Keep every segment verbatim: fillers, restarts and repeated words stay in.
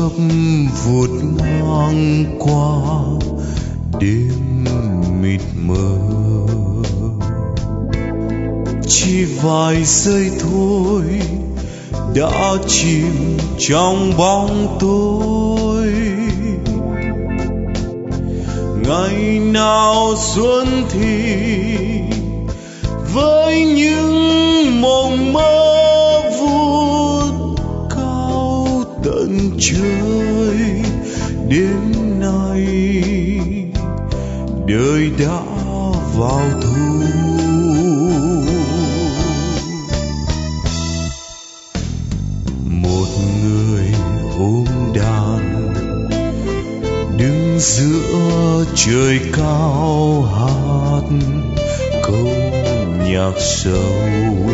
chớp vụt ngang qua đêm mịt mờ, chỉ vài giây thôi đã chìm trong bóng tối. Ngày nào xuân thì với những mộng mơ vút cao tận trời, đêm nay đời đã vào thu. Một người ôm đàn đứng giữa trời cao hát câu nhạc sâu,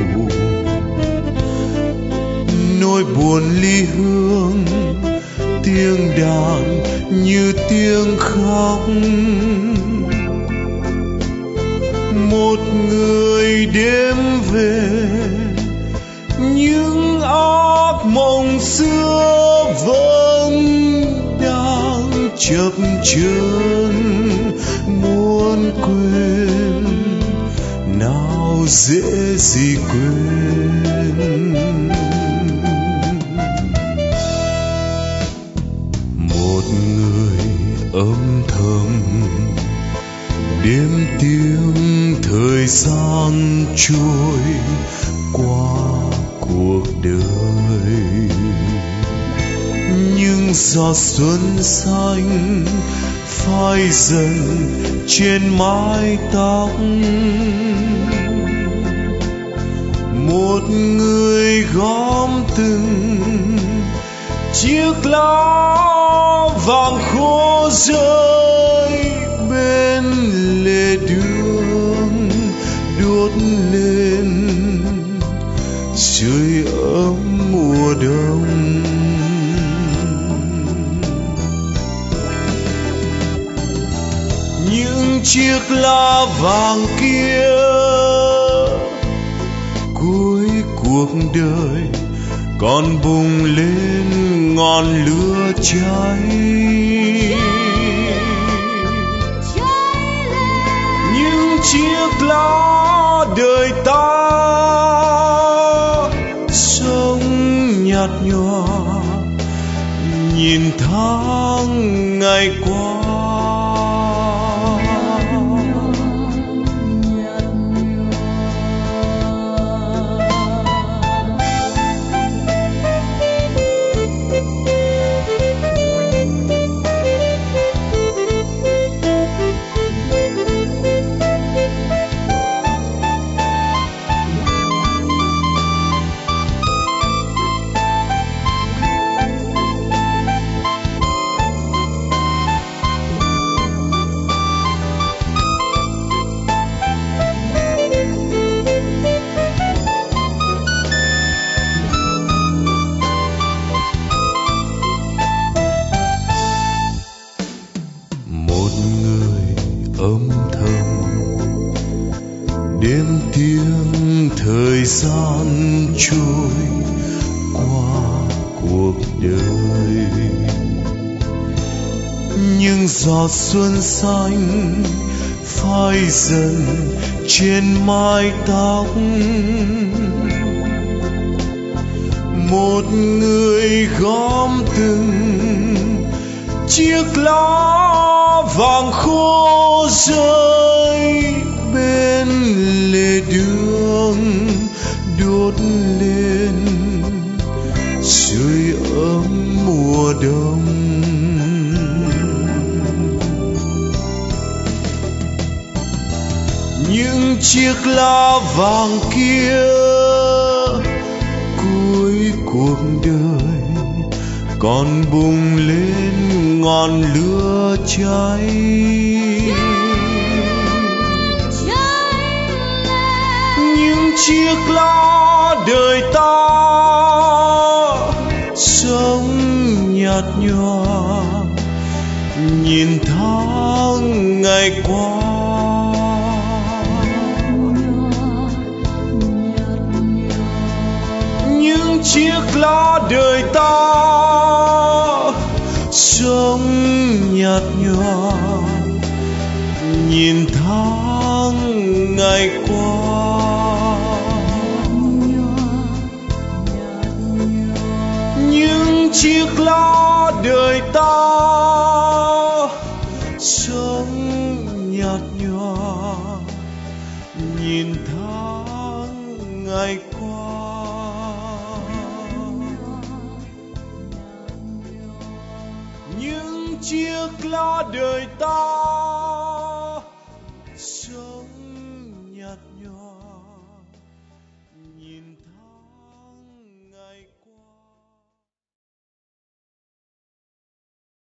nỗi buồn ly hương tiếng đàn như tiếng khóc. Một người đêm về những ác mộng xưa vẫn đang chập chờn, muốn quên nào dễ gì quên. Một người âm thầm đêm tiếng thời gian trôi qua cuộc đời, những giọt xuân xanh phai dần trên mái tóc. Một người gom từng chiếc lá vàng khô rơi bên lề đường, đốt lên sưởi ấm mùa đông. Những chiếc lá vàng kia cuối cuộc đời còn bùng lên ngọn lửa cháy. Những chiếc lá đời ta sống nhạt nhòa, nhìn tháng ngày qua. Âm thầm đêm tiếng thời gian trôi qua cuộc đời, những giọt xuân xanh phai dần trên mái tóc. Một người gom từng chiếc lá vàng khô rơi bên lề đường, đốt lên sưởi ấm mùa đông. Những chiếc lá vàng kia cuối cuộc đời còn bùng lên ngọn lửa cháy. Những chiếc lá đời ta sống nhạt nhòa, nhìn tháng ngày qua. Những chiếc lá đời ta sống nhạt nhòa nhìn tháng ngày qua, những chiếc lá đời ta sống nhạt nhòa nhìn tháng ngày qua, những chiếc lá đời ta